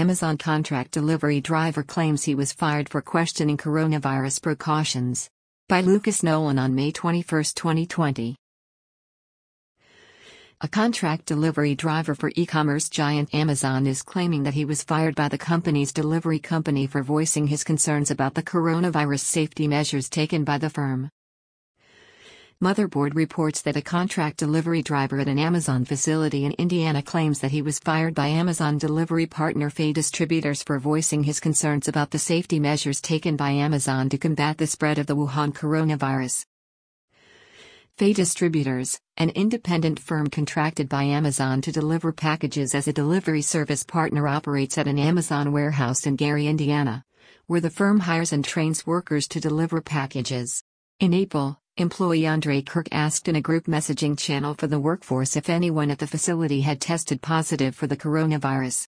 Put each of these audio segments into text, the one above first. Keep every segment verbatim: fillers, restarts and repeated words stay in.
Amazon contract delivery driver claims he was fired for questioning coronavirus precautions. By Lucas Nolan on May twenty-first, twenty twenty. A contract delivery driver for e-commerce giant Amazon is claiming that he was fired by the company's delivery company for voicing his concerns about the coronavirus safety measures taken by the firm. Motherboard reports that a contract delivery driver at an Amazon facility in Indiana claims that he was fired by Amazon delivery partner Fay Distributors for voicing his concerns about the safety measures taken by Amazon to combat the spread of the Wuhan coronavirus. Fay Distributors, an independent firm contracted by Amazon to deliver packages as a delivery service partner, operates at an Amazon warehouse in Gary, Indiana, where the firm hires and trains workers to deliver packages. In April, employee Andre Kirk asked in a group messaging channel for the workforce if anyone at the facility had tested positive for the coronavirus.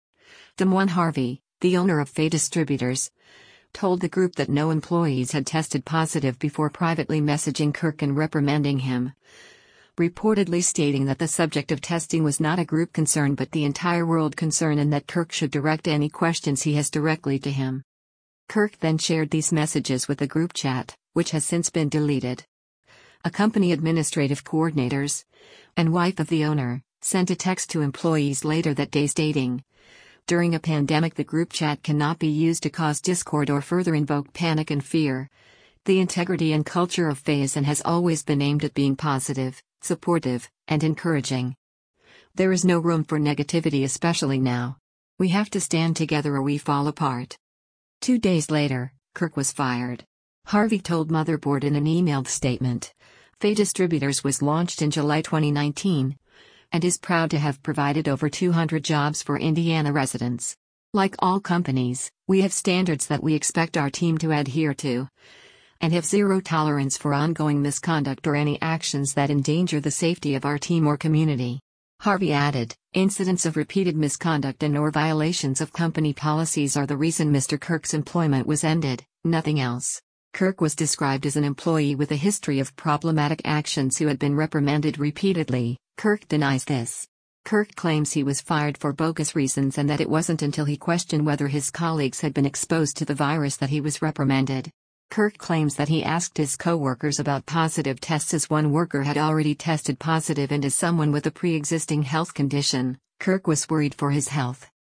Damon Harvey, the owner of Fay Distributors, told the group that no employees had tested positive before privately messaging Kirk and reprimanding him, reportedly stating that the subject of testing was not a group concern but the entire world concern, and that Kirk should direct any questions he has directly to him. Kirk then shared these messages with the group chat, which has since been deleted. A company administrative coordinators and wife of the owner sent a text to employees later that day stating, "During a pandemic, the group chat cannot be used to cause discord or further invoke panic and fear. The integrity and culture of Fay is and has always been aimed at being positive, supportive, and encouraging. There is no room for negativity, especially now. We have to stand together or we fall apart." Two days later, Kirk was fired. Harvey told Motherboard in an emailed statement, "Fay Distributors was launched in July twenty nineteen and is proud to have provided over two hundred jobs for Indiana residents. Like all companies, we have standards that we expect our team to adhere to, and have zero tolerance for ongoing misconduct or any actions that endanger the safety of our team or community." Harvey added, "Incidents of repeated misconduct and or violations of company policies are the reason Mister Kirk's employment was ended, nothing else." Kirk was described as an employee with a history of problematic actions who had been reprimanded repeatedly. Kirk denies this. Kirk claims he was fired for bogus reasons and that it wasn't until he questioned whether his colleagues had been exposed to the virus that he was reprimanded. Kirk claims that he asked his co-workers about positive tests as one worker had already tested positive, and as someone with a pre-existing health condition, Kirk was worried for his health.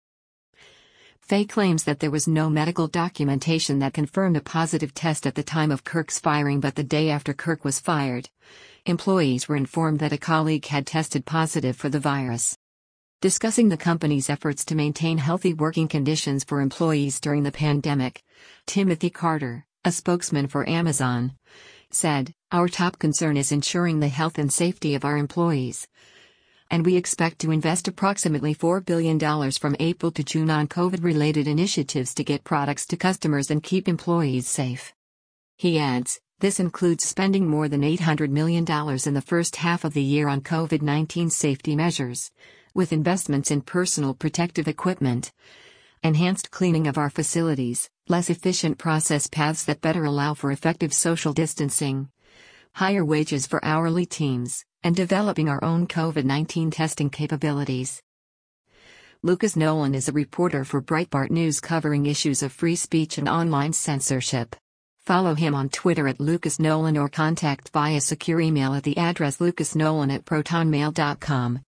Fay claims that there was no medical documentation that confirmed a positive test at the time of Kirk's firing, but the day after Kirk was fired, employees were informed that a colleague had tested positive for the virus. Discussing the company's efforts to maintain healthy working conditions for employees during the pandemic, Timothy Carter, a spokesman for Amazon, said, "Our top concern is ensuring the health and safety of our employees, and we expect to invest approximately four billion dollars from April to June on COVID-related initiatives to get products to customers and keep employees safe." He adds, "This includes spending more than eight hundred million dollars in the first half of the year on COVID nineteen safety measures, with investments in personal protective equipment, enhanced cleaning of our facilities, less efficient process paths that better allow for effective social distancing, higher wages for hourly teams, and developing our own COVID nineteen testing capabilities." Lucas Nolan is a reporter for Breitbart News covering issues of free speech and online censorship. Follow him on Twitter at Lucas Nolan or contact via secure email at the address lucasnolan at protonmail dot com.